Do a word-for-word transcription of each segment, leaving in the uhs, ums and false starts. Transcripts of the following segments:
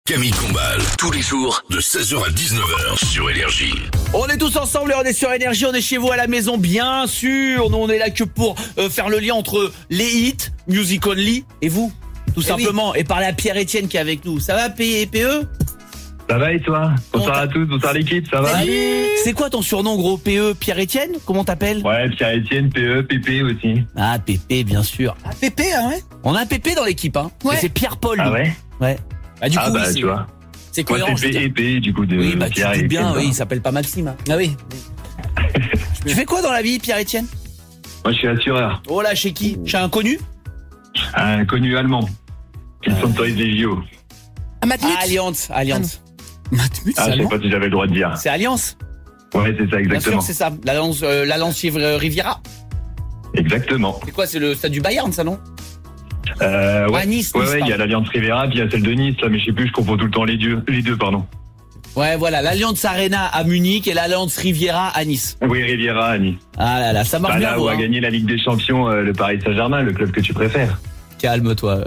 Camille Combal, tous les jours de seize heures à dix-neuf heures sur Énergie. On est tous ensemble et on est sur Énergie, on est chez vous à la maison, bien sûr. Nous, on est là que pour euh, faire le lien entre les hits, Music Only, et vous, tout Eh simplement. Et parler à Pierre-Etienne qui est avec nous. Ça va, P E? Ça va et toi? Bonsoir Bon, à tous, bonsoir l'équipe, ça va? Salut. C'est quoi ton surnom, gros? P E, Pierre-Etienne? Comment t'appelles? Ouais, Pierre-Etienne, P E, Pépé aussi. Ah, Pépé, bien sûr. Ah, Pépé, hein, ouais. On a un Pépé dans l'équipe, hein. Ouais. Et c'est Pierre-Paul. Ah lui. ouais? Ouais. Bah, du coup, Ah bah oui, c'est, tu vois. c'est Moi cohérent. je c'est veux dire. P et P du coup de Oui, bah tu Pierre te et doutes bien, Etienne. oui, il s'appelle pas Maxime. hein. Ah oui. Tu fais quoi dans la vie, Pierre-Etienne? Moi je suis assureur, Oh là, chez qui? Chez un connu? un connu allemand qui sponsorise les J O. Ah, Matmut. Ah, Allianz, Allianz. Matmut, Ah c'est je sais allemand. pas si j'avais le droit de dire. C'est Allianz? Ouais c'est ça Bien exactement. sûr, c'est ça. L'Allianz, euh, l'Allianz Riviera. Exactement. C'est quoi? C'est le stade du Bayern, ça, non? Euh, ouais. Ah, Nice, ouais, Nice, ouais, il y a pardon. l'Alliance Rivera, puis il y a celle de Nice, là, mais je sais plus, je confonds tout le temps les deux, les deux, pardon. Ouais, voilà, l'Allianz Arena à Munich et l'Allianz Riviera à Nice. Oui, Riviera à Nice. Ah là là, ça marche Bah, bien, là vous, où a hein. gagné la Ligue des Champions, euh, le Paris Saint-Germain, le club que tu préfères. Calme-toi.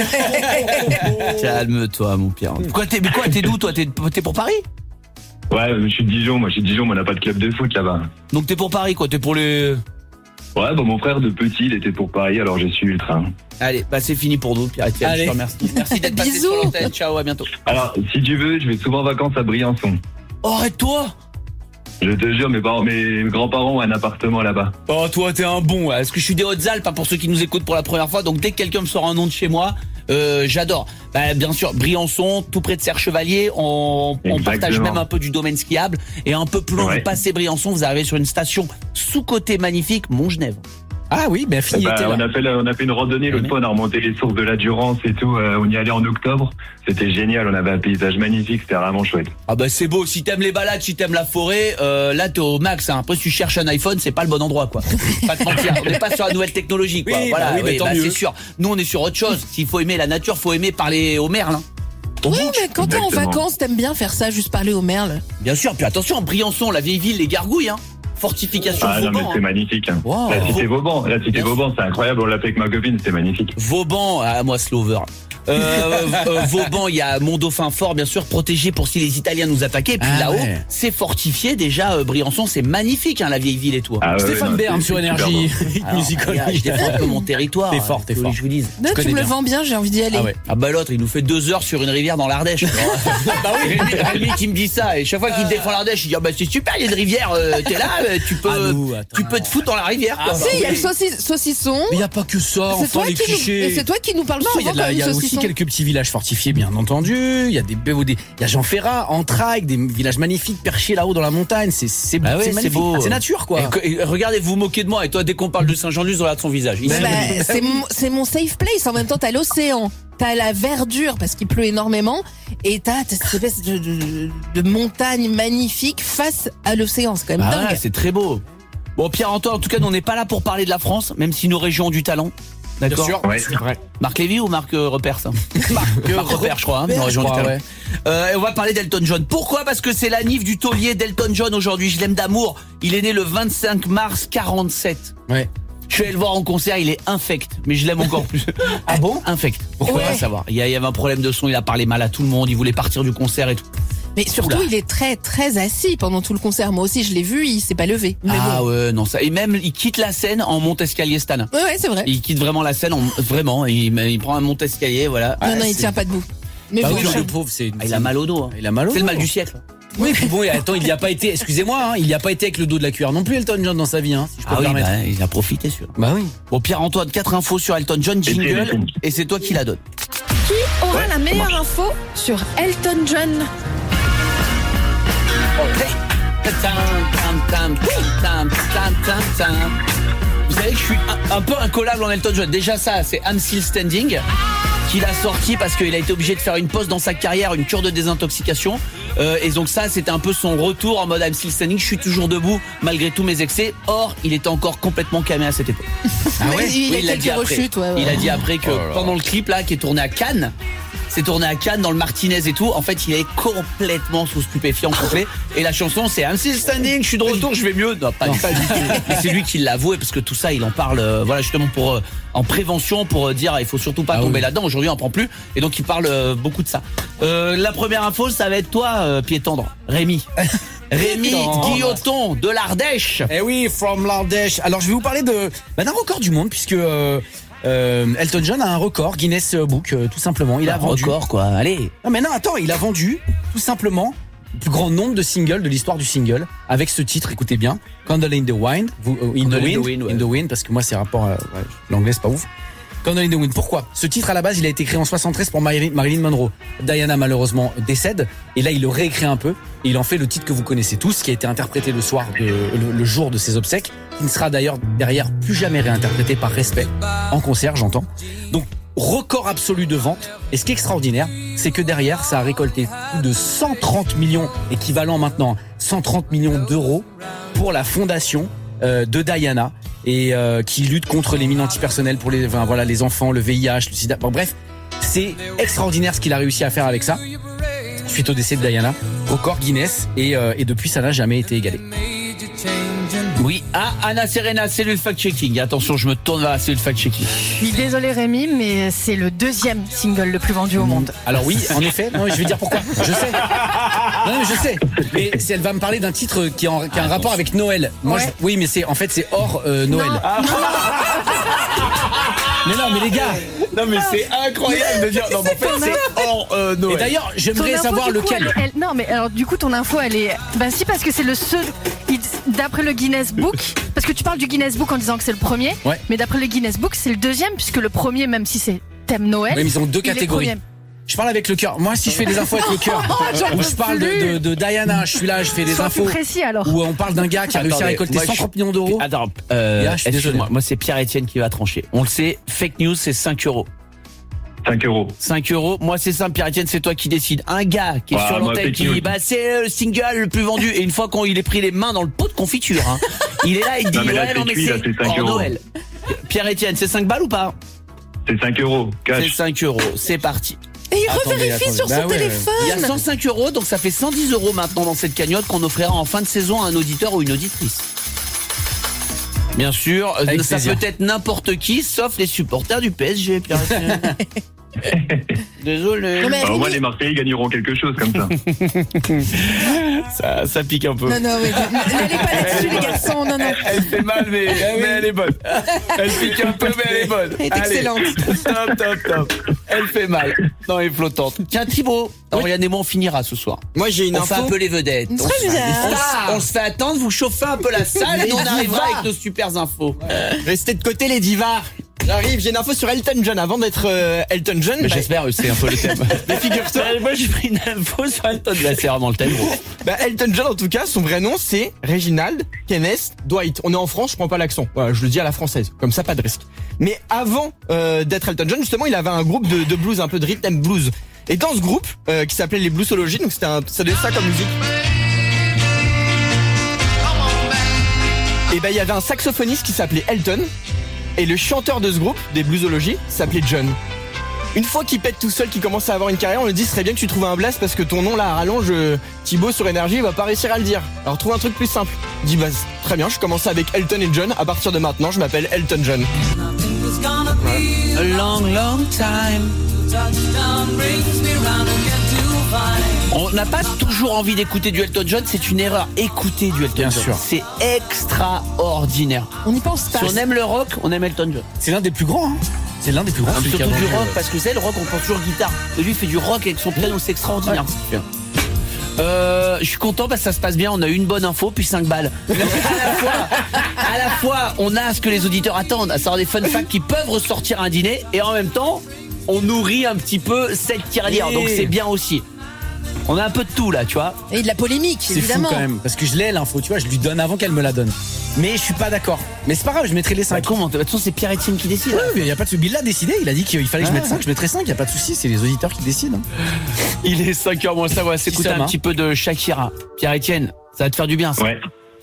Calme-toi, mon Pierre. Quoi, t'es, mais quoi, t'es d'où, toi? T'es, t'es pour Paris? Ouais, je suis de Dijon, moi je suis de Dijon, mais on n'a pas de club de foot là-bas. Donc t'es pour Paris, quoi? T'es pour les... Ouais, bah mon frère de petit, il était pour Paris, alors j'ai suivi le train. Allez, bah c'est fini pour nous, Pierre-Etienne. Allez. Je te remercie. Merci d'être passé Bisous. sur l'antenne. Ciao, à bientôt. Alors, si tu veux, je vais souvent en vacances à Briançon. Oh, arrête-toi! Je te jure, mes parents, mes grands-parents ont un appartement là-bas. Oh, toi, t'es un bon. Est-ce que je suis des Hautes-Alpes, hein, pour ceux qui nous écoutent pour la première fois. Donc, dès que quelqu'un me sort un nom de chez moi, euh, j'adore. Bah, bien sûr, Briançon, tout près de Serre-Chevalier. On, on Exactement. partage même un peu du domaine skiable. Et un peu plus loin, Ouais. vous passez Briançon, vous arrivez sur une station sous-côté magnifique, Montgenèvre. Ah oui, ben fille Bah, était on là. a fait la- on a fait une randonnée l'autre Ouais. fois, on a remonté les sources de la Durance et tout. euh, on y allait en octobre. C'était génial, on avait un paysage magnifique, c'était vraiment chouette. Ah bah c'est beau, si t'aimes les balades, si t'aimes la forêt, euh, là t'es au max. Hein. Après si tu cherches un iPhone, c'est pas le bon endroit, quoi. Pas te mentir, on n'est pas sur la nouvelle technologie, quoi. Oui, voilà, bah oui, mais oui, tant bah, mieux. c'est sûr. Nous on est sur autre chose. S'il faut aimer la nature, faut aimer parler au merle. Hein. Au Oui, bouc. mais quand t'es en Exactement. vacances, t'aimes bien faire ça, juste parler au merle. Bien sûr, puis attention, Briançon, la vieille ville, les gargouilles, hein. Fortification Ah non, mais Vauban. c'est hein. magnifique. Hein. Wow. La cité Vauban, la cité Bien Vauban, c'est incroyable, on l'a fait avec ma copine, c'était magnifique. Vauban, ah moi Slover. Euh, euh, Vauban, il y a Mont-Dauphin fort, bien sûr, protégé pour si les Italiens nous attaquaient. Et puis Ah là-haut, ouais. c'est fortifié déjà. euh, Briançon, c'est magnifique, hein, la vieille ville et tout. Ah ouais, Stéphane non, Bern c'est- sur c'est super Énergie. beau. Alors, Music regarde, Only. je défends un peu mon territoire. T'es fort, hein, t'es que fort. Je vous dise. Non, tu connais me le bien. vends bien, j'ai envie d'y aller. Ah ouais. Ah bah l'autre, il nous fait deux heures sur une rivière dans l'Ardèche. bah oui, Rémi qui me dit ça. Et chaque fois qu'il défend l'Ardèche, il dit ah bah c'est super, il y a une rivière, euh, t'es là, euh, tu peux, Ah, nous, attends. tu peux te foutre dans la rivière. Quoi. Ah, Si, il y a le saucis- saucisson. Mais il n'y a pas que ça, C'est enfin toi, les qui nous... clichés. mais c'est toi qui nous parles Non, il y souvent a, de la- comme il y a aussi saucisson. quelques petits villages fortifiés, bien entendu. Il y a des B O D. Il y a Jean Ferrat, Entraigues, des villages magnifiques perchés là-haut dans la montagne. C'est c'est Ah ouais, c'est c'est magnifique. beau. Ah, c'est nature, quoi. Et que- et regardez, vous vous moquez de moi. Et toi, dès qu'on parle de Saint-Jean-Luz, regarde son visage. Il- Bah, c'est mon, c'est mon safe place. En même temps, t'as l'océan, t'as la verdure parce qu'il pleut énormément, et t'as cette espèce de, de, de montagne magnifique face à l'océan. C'est quand même Ah, dingue. c'est très beau. Bon, Pierre-Antoine, en tout cas, nous, on n'est pas là pour parler de la France, même si nos régions ont du talent. Bien D'accord. sûr. Ouais. C'est vrai. Marc Lévy ou Marc euh, Repère, ça Marc, Marc Repère, je crois, hein, nos régions du crois, talent. ouais. Euh, et on va parler d'Elton John. Pourquoi? Parce que c'est la nif du taulier d'Elton John aujourd'hui. Je l'aime d'amour. Il est né le vingt-cinq mars quarante-sept. Ouais. Je suis allé le voir en concert, il est infect, mais je l'aime encore plus. Ah bon? Infect. Pourquoi? Ouais. On va savoir. Il y, a- il y avait un problème de son, il a parlé mal à tout le monde, il voulait partir du concert et tout. Mais surtout, Oula. il est très très assis pendant tout le concert. Moi aussi, je l'ai vu, il s'est pas levé. Mais ah bon. ouais, non, ça. Et même, il quitte la scène en monte-escalier Stan. Ouais, ouais, c'est vrai. Il quitte vraiment la scène, en, vraiment. Il, il prend un monte-escalier, voilà. non, non, il c'est- tient pas debout. Mais Bah bon, oui, je- le pauvre, c'est. Ah, il a mal au dos. hein. Il a mal au C'est le dos. mal du siècle. Oui, puis bon, et attends, il n'y a pas été, excusez-moi, hein, il n'y a pas été avec le dos de la cuillère non plus, Elton John, dans sa vie, hein, si je peux Ah me oui, permettre. bah, il a profité, sûr. Bah oui. Bon, Pierre-Antoine, quatre infos sur Elton John, Et jingle, téléphone. et c'est toi qui la donne. Qui aura la meilleure info sur Elton John? Vous savez que je suis un, un peu incollable en Elton John. Déjà ça, c'est I'm Still Standing qu'il a sorti parce qu'il a été obligé de faire une pause dans sa carrière, une cure de désintoxication. Euh, et donc ça, c'était un peu son retour en mode I'm Still Standing. Je suis toujours debout malgré tous mes excès. Or, il était encore complètement camé à cette époque. Mais il Oui, a l'a quelques dit après. rechutes, ouais, ouais. Il a dit après que Oh là là. pendant le clip là qui est tourné à Cannes, c'est tourné à Cannes dans le Martinez et tout. En fait, il est complètement sous stupéfiant complet. Et la chanson, c'est I'm still standing, je suis de retour, je vais mieux. Non, pas, pas du tout. Mais c'est lui qui l'a avoué parce que tout ça, il en parle, euh, voilà, justement pour euh, en prévention, pour euh, dire, il faut surtout pas ah tomber oui. là-dedans. Aujourd'hui, on en prend plus. Et donc, il parle euh, beaucoup de ça. Euh, la première info, ça va être toi, euh, pied tendre, Rémi. Rémi Guilloton de l'Ardèche. Eh oui, from l'Ardèche. Alors, je vais vous parler de bah, d'un record du monde puisque. Euh, Euh, Elton John a un record Guinness Book, euh, tout simplement. Il a un vendu. Record, quoi. Allez. Non, mais non, attends, il a vendu tout simplement le plus grand nombre de singles de l'histoire du single avec ce titre. Écoutez bien, Candle in the Wind, vous, euh, in, the wind, in the Wind, ouais. in the Wind, parce que moi c'est rapport, à, ouais, l'anglais c'est pas ouf. Candle in the Wind. Pourquoi ? Ce titre à la base, il a été créé en soixante-treize pour Marilyn, Marilyn Monroe. Diana malheureusement décède et là il le réécrit un peu et il en fait le titre que vous connaissez tous, qui a été interprété le soir, de, le, le jour de ses obsèques, qui ne sera d'ailleurs derrière plus jamais réinterprété par respect en concert, j'entends. Donc record absolu de vente. Et ce qui est extraordinaire, c'est que derrière, ça a récolté plus de cent trente millions, équivalent maintenant cent trente millions d'euros pour la fondation euh, de Diana. Et euh, qui lutte contre les mines antipersonnelles pour les, enfin, voilà, les enfants, le V I H, le sida. Bon, bref, c'est extraordinaire ce qu'il a réussi à faire avec ça. Suite au décès de Diana, record Guinness, et, euh, et depuis ça n'a jamais été égalé. Oui, ah, Anna Serena, cellule fact-checking. Attention, je me tourne vers la cellule fact-checking. Je suis désolé Rémi, mais c'est le deuxième single le plus vendu au monde. Alors oui, en effet, non, je vais dire pourquoi. Je sais. Non, mais je sais. Mais si elle va me parler d'un titre qui a, en, qui a un rapport avec Noël. Moi, ouais. je, oui, mais c'est en fait c'est hors euh, Noël. Non. Ah. Mais non, mais les gars. Non, mais c'est incroyable de dire. Non, mais en fait, c'est hors euh, Noël. Et d'ailleurs, j'aimerais info, savoir coup, lequel. Elle, elle, non, mais alors du coup, ton info, elle est. Ben si, parce que c'est le seul. D'après le Guinness Book, parce que tu parles du Guinness Book en disant que c'est le premier, ouais. mais d'après le Guinness Book, c'est le deuxième, puisque le premier, même si c'est thème Noël. Oui, mais ils ont deux catégories. Je parle avec le cœur. Moi, si je fais des infos avec le cœur, où je parle de, de, de Diana, je suis là, je fais des Sois infos. Plus précis, alors. Où on parle d'un gars qui a réussi à récolter cent trente millions d'euros. Attends, euh, là, je suis désolé. Moi, moi c'est Pierre-Etienne qui va trancher. On le sait, fake news, c'est cinq euros. cinq euros. cinq euros. Moi, c'est simple, Pierre-Etienne, c'est toi qui décide. Un gars qui est ah, sur l'antenne qui dit, bah, c'est le single le plus vendu. Et une fois qu'il est pris les mains dans le pot de confiture, hein, il est là, il dit, non, mais là, ouais, non, mais cuit, c'est là, hors Noël. Pierre-Etienne, c'est cinq balles ou pas? C'est cinq euros. Cash. C'est cinq euros. C'est parti. Et il revérifie sur bah son ouais, téléphone. Il y a cent cinq euros, donc ça fait cent dix euros maintenant dans cette cagnotte qu'on offrira en fin de saison à un auditeur ou une auditrice. Bien sûr, avec ça plaisir. Peut être n'importe qui, sauf les supporters du P S G, Pierre. Désolé. Non, alors, moi, les Marseillais gagneront quelque chose comme ça. ça. Ça pique un peu. Non, non, mais n'allez pas là-dessus, les garçons. Non, non. Elle fait mal, mais, mais elle est bonne. Elle pique un peu, mais elle est bonne. Elle est excellente. Top, top, top. Elle fait mal. Non, elle est flottante. Tiens, Thibaut. Oui. Oriane et moi, on finira ce soir. Moi, j'ai une on info. On fait un peu les vedettes. On, Très bien. On, on se fait attendre, vous chauffez un peu la salle et on arrivera avec nos super infos. Ouais. Restez de côté, les divas. J'arrive, j'ai une info sur Elton John avant d'être euh, Elton John. Bah, j'espère, c'est un peu le thème. Mais figure-toi. Moi, j'ai pris une info sur Elton John. C'est vraiment le thème. Bah, Elton John, en tout cas, son vrai nom, c'est Reginald Kenneth Dwight. On est en France, je prends pas l'accent. Voilà, je le dis à la française. Comme ça, pas de risque. Mais avant euh, d'être Elton John, justement, il avait un groupe de, de blues, un peu de rhythm and blues. Et dans ce groupe, euh, qui s'appelait les Bluesology, donc c'était un, ça donnait ça comme musique. Et ben, il y avait un saxophoniste qui s'appelait Elton. Et le chanteur de ce groupe, des Bluesology, s'appelait John. Une fois qu'il pète tout seul, qu'il commence à avoir une carrière, on lui dit, ce serait bien que tu trouves un blast parce que ton nom là à rallonge, euh, Thibaut sur Énergie, il va pas réussir à le dire. Alors trouve un truc plus simple. Il dit, bah, très bien, je commence avec Elton et John. À partir de maintenant, je m'appelle Elton John. A long, long time. On n'a pas toujours envie d'écouter du Elton John, c'est une erreur. Écoutez du Elton Bien John. Sûr. C'est extraordinaire. On n'y pense pas. Si on aime le rock, on aime Elton John. C'est l'un des plus grands, hein. C'est l'un des plus grands. Ah, surtout du rock, parce que c'est le rock, on pense toujours guitare. Et lui, il fait du rock avec son piano, c'est extraordinaire. Ouais. Euh, je suis content parce que ça se passe bien, on a eu une bonne info, puis cinq balles. à, la fois, à la fois, on a ce que les auditeurs attendent, à savoir des fun facts qui peuvent ressortir à un dîner, et en même temps, on nourrit un petit peu cette tirelire, donc c'est bien aussi. On a un peu de tout là, tu vois. Et de la polémique, c'est évidemment. C'est fou quand même, parce que je l'ai l'info, tu vois, je lui donne avant qu'elle me la donne. Mais je suis pas d'accord. Mais c'est pas grave, je mettrai les cinq. Bah, comment? De toute façon, c'est Pierre-Etienne qui décide. Oui, mais il y a pas de souci. Il l'a décidé, il a dit qu'il fallait que ah. je mette cinq, je mettrai cinq, il y a pas de souci, c'est les auditeurs qui décident. Il est cinq heures moins ça, on va s'écouter un hein. petit peu de Shakira. Pierre-Etienne, ça va te faire du bien ça. Ouais.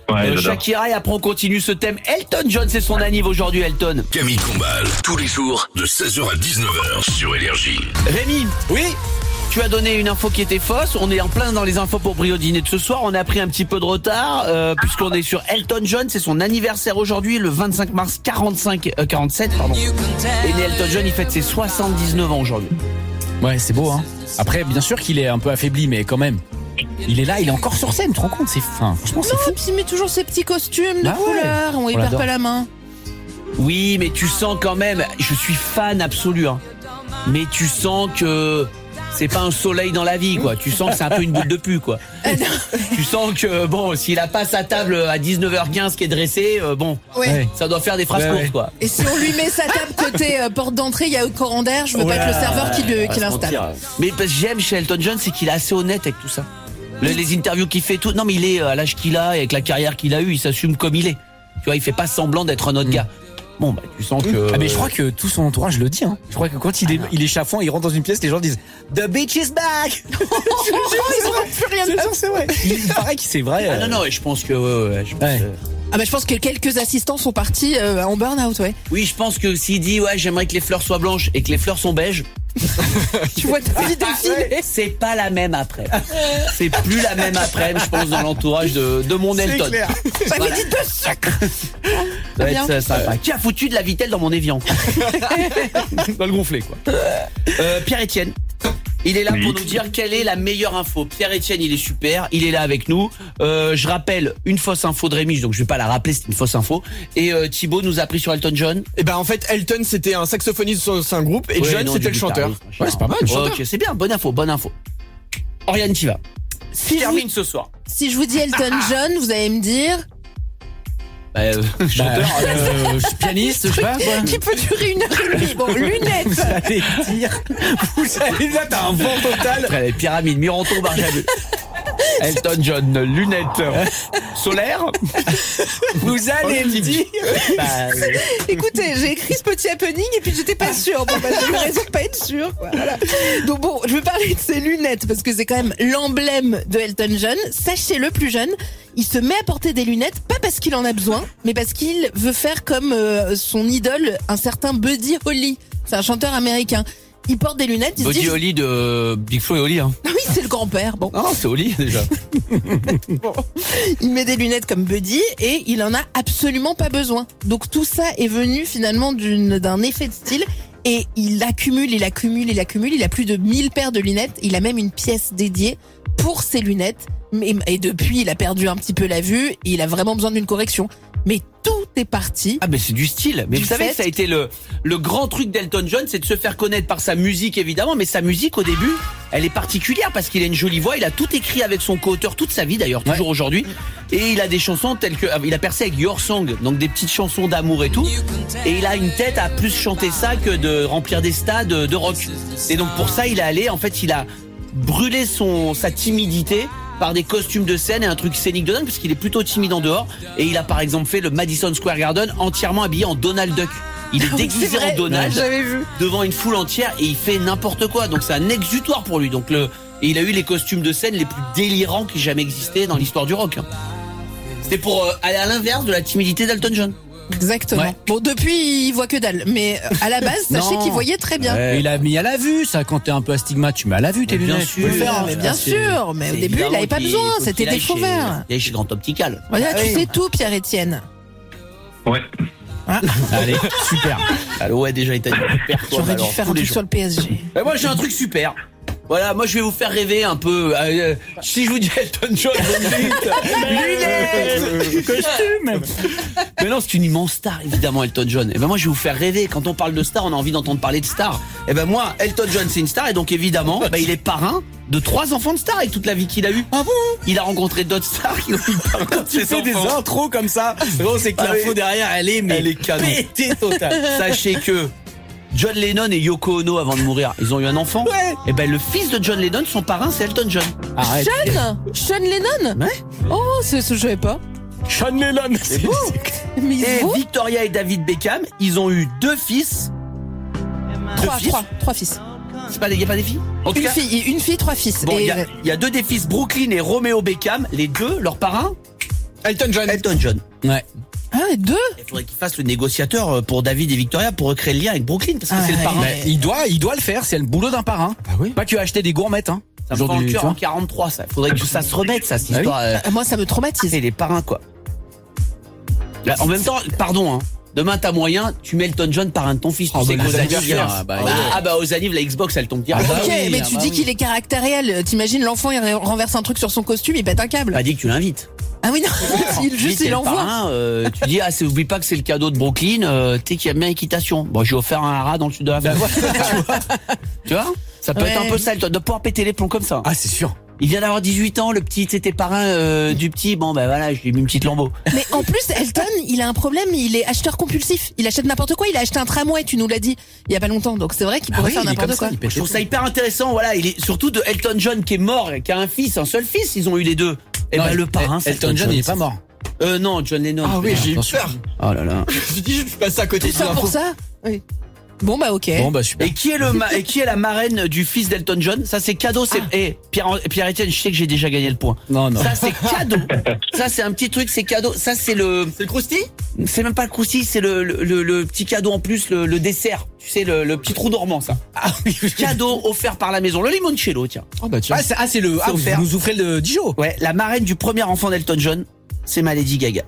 Ouais, euh, j'adore. Shakira, et après on continue ce thème. Elton John, c'est son anniv aujourd'hui, Elton. Camille Combal, tous les jours de seize heures à dix-neuf heures sur Énergie. Rémi, Oui. tu as donné une info qui était fausse. On est en plein dans les infos pour Brio Dîner de ce soir. On a pris un petit peu de retard euh, puisqu'on est sur Elton John. C'est son anniversaire aujourd'hui, le vingt-cinq mars quarante-cinq, euh, quarante-sept. Pardon. Et né Elton John, il fête ses soixante-dix-neuf ans aujourd'hui. Ouais, c'est beau, hein. Après, bien sûr qu'il est un peu affaibli, mais quand même. Il est là, il est encore sur scène, tu te rends compte? C'est fin. Franchement, c'est Non, fou. puis il met toujours ses petits costumes de Ah ouais. couleur, on y On perd l'adore. pas la main. Oui, mais tu sens quand même, je suis fan absolu, hein. Mais tu sens que c'est pas un soleil dans la vie, quoi. Tu sens que c'est un peu une boule de pu, quoi. Tu sens que, bon, s'il a pas sa table à dix-neuf heures quinze qui est dressée, euh, bon, Ouais. Ouais. ça doit faire des phrases Ouais, courtes, ouais. quoi. Et si on lui met sa table côté euh, porte d'entrée, il y a un courant d'air, je veux pas être le serveur qui, le- On va qui se l'installe. mentir. Mais parce que j'aime chez Elton John, c'est qu'il est assez honnête avec tout ça. Le- les interviews qu'il fait, tout. Non, mais il est à l'âge qu'il a et avec la carrière qu'il a eue, il s'assume comme il est. Tu vois, il fait pas semblant d'être un autre gars. Bon, bah, tu sens que. Ah, mais je crois que tout son entourage le dit, hein. Je crois que quand il est, il est chafouin, il rentre dans une pièce, les gens disent The beach is back. Ils auront plus rien C'est à sûr, c'est vrai. Il paraît que c'est vrai. Ah euh, non, non, et je pense que. ouais, ouais, je pense Ouais. que- Ah bah je pense que quelques assistants sont partis euh, en burn-out, ouais. Oui, je pense que s'il dit, ouais, j'aimerais que les fleurs soient blanches et que les fleurs sont beiges, Tu vois ta vie défiler. c'est pas la même après. C'est plus la même après, je pense, dans l'entourage de, de mon Elton. clair. Ça me dit de sucre. Ça va bien. être sympa. Qui a foutu de la vitelle dans mon évian? Dans le gonflé, quoi. Euh, Pierre-Étienne. Il est là Oui. pour nous dire quelle est la meilleure info. Pierre-Étienne, il est super, il est là avec nous. Euh, je rappelle une fausse info de Rémi, donc je vais pas la rappeler, c'est une fausse info. Et euh, Thibaut nous a appris sur Elton John. Et ben en fait, Elton c'était un saxophoniste sur un groupe et Ouais, John non, c'était du le chanteur. guitariste, machin. Ouais, c'est pas mal, le chanteur. Ok, c'est bien, bonne info, bonne info. Oriane, t'y vas. Si je, vous, Termine ce soir. si je vous dis Elton John, vous allez me dire Bah, euh, chanteur. Bah, euh, je suis pianiste, je sais pas quoi. qui peut durer une heure et demie. Bon, lunettes. Vous allez dire. Vous allez là, t'as un vent total. Après, les pyramides, Mironton, Barjavel. Elton John, lunettes solaires. Vous allez me dire. Bah, euh, Écoutez, j'ai écrit ce petit happening et puis j'étais pas sûre. Bon, bah, j'ai eu raison de pas être sûre. quoi, Voilà. Donc bon, je vais parler de ses lunettes parce que c'est quand même l'emblème de Elton John. Sachez-le, plus jeune, il se met à porter des lunettes, pas parce qu'il en a besoin, mais parce qu'il veut faire comme euh, son idole, un certain Buddy Holly. C'est un chanteur américain. Il porte des lunettes, il se Buddy dit... Holly de Big Flo et Holly, hein. Ah oui, c'est le grand-père. Bon, Non, c'est Holly, déjà. il met des lunettes comme Buddy et il en a absolument pas besoin. Donc tout ça est venu finalement d'une, d'un effet de style. Et il accumule, il accumule, il accumule. Il a plus de mille paires de lunettes. Il a même une pièce dédiée pour ses lunettes. Mais, et depuis, il a perdu un petit peu la vue. Et il a vraiment besoin d'une correction. Mais tout est parti. Ah, mais c'est du style. Mais Du vous savez fait- que ça a été le, le grand truc d'Elton John, c'est de se faire connaître par sa musique, évidemment. Mais sa musique, au début, elle est particulière parce qu'il a une jolie voix. Il a tout écrit avec son co-auteur toute sa vie, d'ailleurs, toujours aujourd'hui. Et il a des chansons telles que, il a percé avec Your Song, donc des petites chansons d'amour et tout. Et il a une tête à plus chanter ça que de remplir des stades de rock. Et donc pour ça, il est allé, en fait, il a brûlé son, sa timidité par des costumes de scène et un truc scénique de dingue parce qu'il est plutôt timide en dehors. Et il a par exemple fait le Madison Square Garden entièrement habillé en Donald Duck. Il est déguisé C'est vrai, en Donald j'avais vu. devant une foule entière et il fait n'importe quoi. Donc c'est un exutoire pour lui. Donc le, et il a eu les costumes de scène les plus délirants qui aient jamais existé dans l'histoire du rock. C'était pour euh, aller à l'inverse de la timidité d'Elton John. Exactement. Ouais. Bon, depuis, il voit que dalle. Mais euh, à la base, sachez Non. qu'il voyait très bien. Ouais. Il a mis à la vue, ça, quand t'es un peu astigmate, tu mets à la vue tes Mais bien lunettes. sûr. tu peux le faire, Ah, hein. mais bien C'est- sûr. Mais au C'est début, il évidemment n'avait pas qu'il- besoin. faut C'était qu'il aille des faux chez- verts. Il est chez Grand Optical. Voilà, Ah tu oui. sais tout, Pierre-Étienne. Ouais. Allez, super. Alors ouais, déjà Italie. J'aurais dû faire un truc sur le P S G. Et moi j'ai un truc super. Voilà, moi je vais vous faire rêver un peu. Euh, si je vous dis Elton John, vous me dites lunettes, costume. Mais non, c'est une immense star évidemment Elton John. Et ben moi je vais vous faire rêver. Quand on parle de star, on a envie d'entendre parler de star. Et ben moi, Elton John c'est une star et donc évidemment, ben, il est parrain de trois enfants de stars avec toute la vie qu'il a eue. Ah bon? Il a rencontré d'autres stars qui ont eu parrain de Tu ses fais des enfants. intros comme ça. Gros, c'est que Ah l'info oui. derrière, elle est, mais Elle est canon. pétée totale. Sachez que John Lennon et Yoko Ono avant de mourir, ils ont eu un enfant. Ouais. Et ben le fils de John Lennon, son parrain c'est Elton John. Arrête. Sean Sean Lennon Ouais. Oh, c'est ce que je savais pas. Sean Lennon. C'est beau. Mais il Et vaut Victoria et David Beckham, ils ont eu deux fils. trois, deux fils. trois, trois fils. C'est pas, il y a pas des filles. En tout Une cas, fille, une fille, trois fils. bon, il Et, y, a- il y a deux des fils, Brooklyn et Romeo Beckham, les deux, leurs parrains, Elton John. Elton John. Ouais. Ah, deux. Il faudrait qu'il fasse le négociateur pour David et Victoria pour recréer le lien avec Brooklyn parce que Ah, c'est le ouais. parrain. Mais il doit, il doit le faire. C'est le boulot d'un parrain. Ah oui. Pas que acheter des gourmettes, hein. Ça me fait Aujourd'hui, en tu cœur vois. en quarante-trois, ça. Faudrait que ça se remette, ça, cette Bah oui. histoire. euh, Ah, moi, ça me traumatise. C'est les parrains, quoi. Là, en même temps, pardon, hein. Demain, t'as moyen, tu mets Elton John parrain de ton fils. Tu Ah, sais bah, qu'aux les annives, anniversaires, ah, bah, ouais. ah, bah, aux annives, la Xbox, elle tombe direct. Ah, bah ok, oui, mais ah tu bah dis oui. qu'il est caractériel. T'imagines l'enfant, il renverse un truc sur son costume, il pète un câble. Pas dit que tu l'invites. Ah oui, non, il, juste T'es il le envoie. parrain, euh, tu dis, ah, c'est, oublie pas que c'est le cadeau de Brooklyn, euh, t'es qui aime bien équitation. Bon, j'ai offert un haras dans le sud de la France. Tu vois? Ça peut Ouais. être un peu ça, de pouvoir péter les plombs comme ça. Ah, c'est sûr. Il vient d'avoir dix-huit ans, le petit, c'était parrain euh, du petit. Bon, ben voilà, je lui ai mis une petite lambeau. Mais en plus, Elton, il a un problème, il est acheteur compulsif. Il achète n'importe quoi, il a acheté un tramway, tu nous l'as dit, il y a pas longtemps. Donc c'est vrai qu'il pourrait faire il est n'importe comme quoi. ça, il pète Je les trouve ça hyper intéressant, voilà. Il est surtout de Elton John qui est mort, qui a un fils, un seul fils. Ils ont eu les deux. Et Non, ben le El- parrain, c'est Elton John, il est pas mort. Euh, non, John Lennon. Ah oui, j'ai eu attention. peur. Oh là là. Je me suis dit, je suis passé à côté Tout de ça pour ça Oui. Bon bah ok. Bon, bah, super. Et qui est le ma- et qui est la marraine du fils d'Elton John? Ça c'est cadeau. C'est et Pierre Pierre Etienne, je sais que j'ai déjà gagné le point. Non, non. Ça c'est cadeau. Ça c'est un petit truc, c'est cadeau. Ça c'est le. C'est le croustille? C'est même pas le croustille, c'est le, le, le, le petit cadeau en plus, le, le dessert. Tu sais, le, le petit trou normand, ça. Ah oui. Cadeau offert par la maison. Le limoncello, tiens. Oh bah tiens. Ah, c'est, ah, c'est le, ah, vous offert. nous offrez le Dijon. Ouais, la marraine du premier enfant d'Elton John, c'est ma Lady Gaga.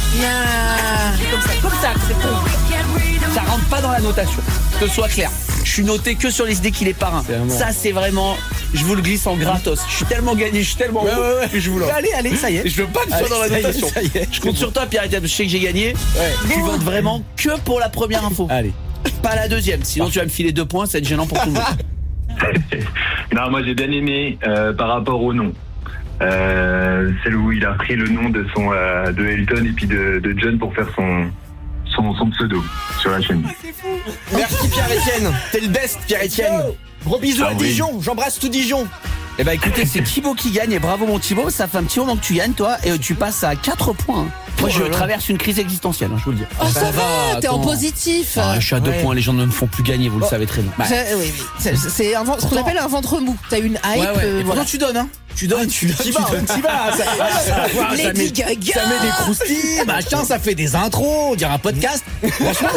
Ah. Comme ça, comme ça, c'est bon. Ça rentre pas dans la notation. Que ce soit clair. Je suis noté que sur les idées qu'il est parrain. C'est vraiment- Ça, c'est vraiment, je vous le glisse en gratos. Je suis tellement gagné, je suis tellement Ouais, haut ouais, ouais. que je vous l'offre. Allez, allez, ça y est. Et je veux pas que ce soit Allez, dans la ça y est, notation. ça y est. Je compte sur toi, Pierre Etienne. Je sais que j'ai gagné. Tu votes vraiment que pour la première info. Allez. Pas la deuxième. Sinon, tu vas me filer deux points. Ça va être gênant pour tout le monde. Non, moi j'ai bien aimé euh, par rapport au nom. Euh, celle où il a pris le nom de son euh, de Elton et puis de, de John pour faire son, son son pseudo sur la chaîne. Merci Pierre-Etienne. T'es le best, Pierre-Etienne. Gros bisous Ah à oui. Dijon. J'embrasse tout Dijon. Eh ben, écoutez, c'est Thibaut qui gagne. Et bravo, mon Thibaut. Ça fait un petit moment que tu gagnes, toi. Et tu passes à quatre points. Moi, je Oh là là. traverse une crise existentielle, hein, je vous le dis. Oh ça Bah, va, va, t'es en attends. positif. Ah, je suis à deux Ouais. points. Les gens ne me font plus gagner, vous le savez très bien. Bah, C'est- oui, oui. C'est- C'est un ven- ce qu'on appelle un ventre mou. T'as une hype. Ouais, ouais. euh, Et voilà. pourtant, tu donnes, hein. Tu donnes, tu donnes, tu donnes, tu vas. Ça, ça, ça, ça Lady met, Gaga. ça met des croustilles, machin, ça fait des intros, on dirait un podcast. Franchement,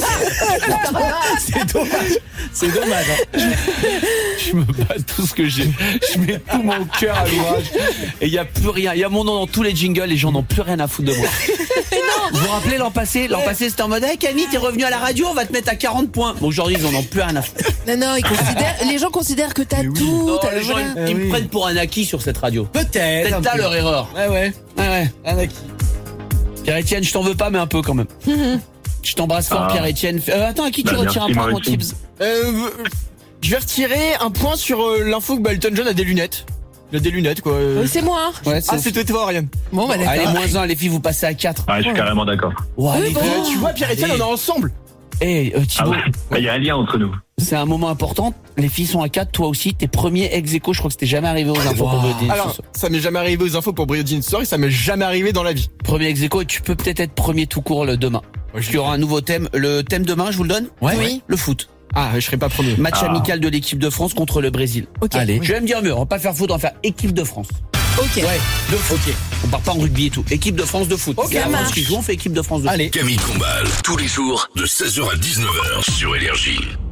c'est- c'est dommage. C'est dommage. Hein. Je me bats tout ce que j'ai. Je mets tout mon cœur à l'ouvrage. Et il y a plus rien. Il y a mon nom dans tous les jingles. Les gens n'ont plus rien à foutre de moi. Vous vous rappelez l'an passé? L'an passé, c'était en mode, hey Camille, t'es revenu à la radio, on va te mettre à quarante points. Bon, aujourd'hui, ils en ont plus rien à foutre. Non, non, ils considèrent, les gens considèrent que t'as tout. Non, t'as- les gens, voilà. ils, ils me prennent pour un acquis sur cette radio. Peut-être. Peut-être un là peu. leur erreur. Ouais, ouais. Ouais, ouais. Un acquis. Pierre-Etienne, je t'en veux pas, mais un peu quand même. Je t'embrasse fort, Ah. Pierre-Etienne. Euh, attends, à qui tu Bah, retires un merci, point, moi mon aussi. Tibbs? Euh, je vais retirer un point sur euh, l'info que bah, Elton John a des lunettes. Il a des lunettes quoi. euh. Oui, c'est moi. hein. Ouais, Ah c'est toi, toi Ariane. Bon, bah Allez, d'accord. moins un, les filles, vous passez à quatre. Ouais, je suis carrément d'accord. Ouais, Oui, les bon. gars. Euh, tu vois Pierre-Etienne, on est ensemble. Eh, euh, Ah Thibaut, ouais. Il y a un lien entre nous. c'est un moment important. Les filles sont à quatre, toi aussi. T'es premier ex aequo, je crois que c'était jamais arrivé aux infos Wow. pour Brody. Alors ça m'est jamais arrivé aux infos pour Briodine Story, ça m'est jamais arrivé dans la vie. Premier ex aequo, et tu peux peut-être être premier tout court le demain. Ouais, je- Il y aura un nouveau thème. Le thème demain, je vous le donne? Ouais. Oui. Le foot. Ah je serai pas premier. Match Ah. amical de l'équipe de France contre le Brésil. Ok. Allez. Je vais me dire mieux, on va pas faire foot, on va faire équipe de France. Ok. Ouais, de foot. Ok. On part pas en rugby et tout. Équipe de France de foot. Ok, C'est la ça France marche. qui joue, on fait équipe de France de foot. Allez. Camille Combal, tous les jours de seize heures à dix-neuf heures sur Énergie.